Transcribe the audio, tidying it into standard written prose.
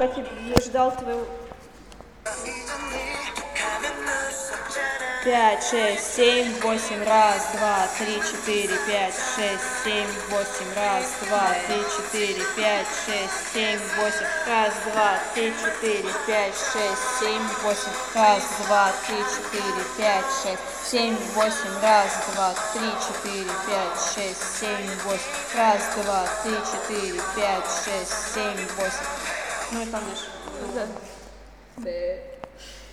пока ждал твоего... 5, 6, 7, 8, раз, 2, 3, 4, 5, 6, 7, 8, раз, 2, 3, 4, 5, 6, 7, 8, раз, 2, 3, 4, 5, 6, 7, 8, раз, 2, 3, 4, 5, 6, 7, 8, раз, 2, 3, 4, 5, 6, 7, 8, раз, 2, 3, 4, 5, 6, 7, 8. Ну и там дальше. Да.